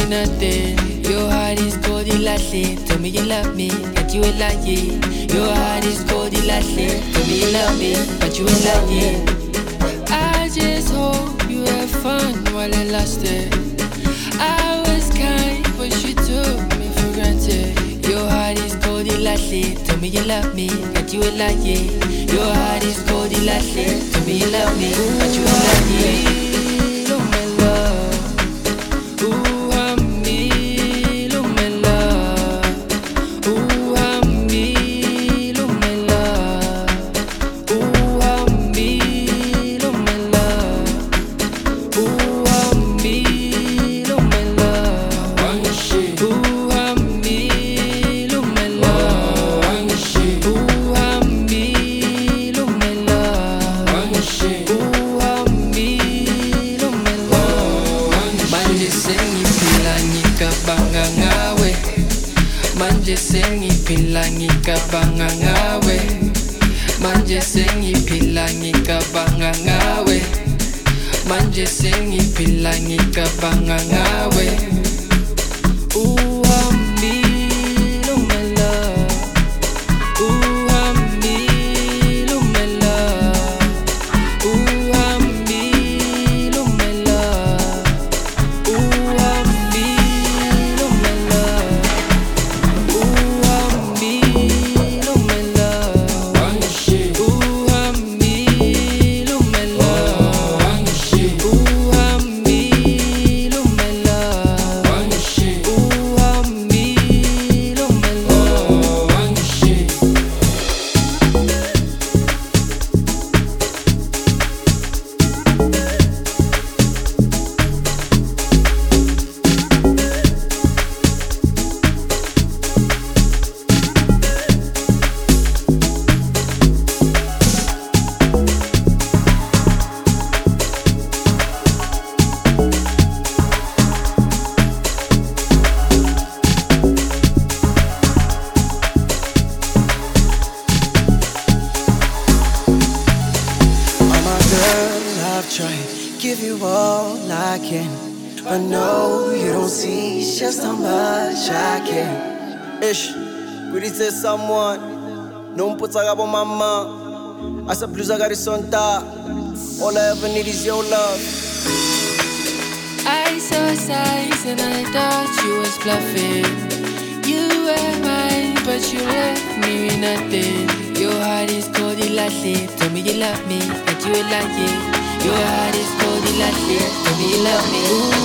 with nothing. Your heart is cold, ilahle. Tell me you love me, but you ain't like it. Your heart is cold, ilahle. Tell me you love me, but you ain't like it. I just hope you have fun while it lasted. I was kind, but you took me for granted. Your heart is cold, ilahle. Tell me you love me, but you ain't like it. Your heart is cold, ilahle. Tell me you love me, but you ain't like it. Manje sengiphila ngicabanga ngawe. Manje sengiphila ngicabanga ngawe. Manje sengiphila ngicabanga ngawe. Give you all I can, but no, you don't see just how much I care. Ish, kuritse someone, no mputsa gabo mama. Asa bluza gari sonta, all I ever need is your love. I saw signs and I thought you was bluffing. You were mine, but you left me with nothing. Your heart is cold, ilahle. Tell me you love me, but you ain't like it. Your heart is cold, ilahle. Tell me you love me.